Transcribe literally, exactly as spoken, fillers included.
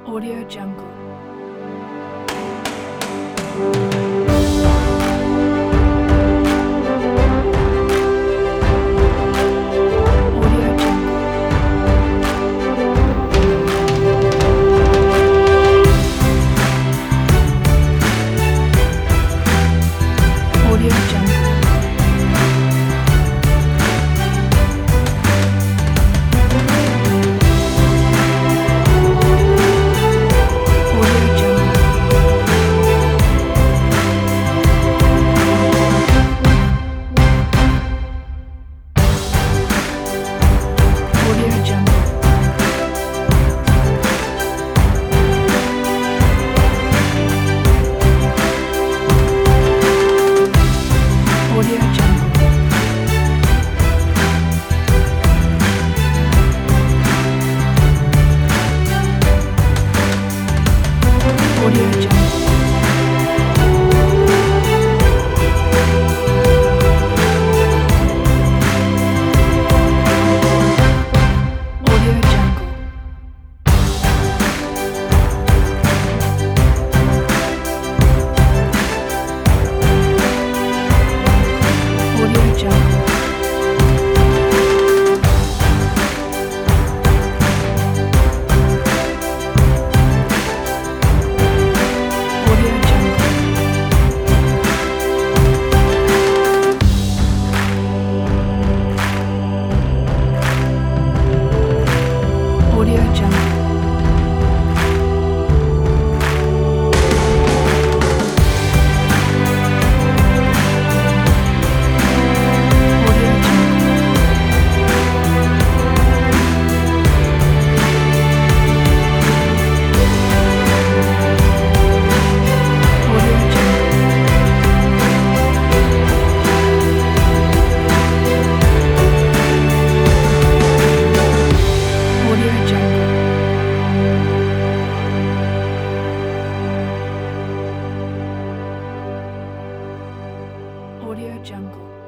Audio Jungle. Audio Jungle. Audio Jungle. Audio Jungle. Audio Jungle. Audio Jungle. Audio Jungle. Audio Jungle. Audio Jungle. Audio Jungle. Audio Jungle. Audio Jungle. Audio Jungle. Audio Jungle.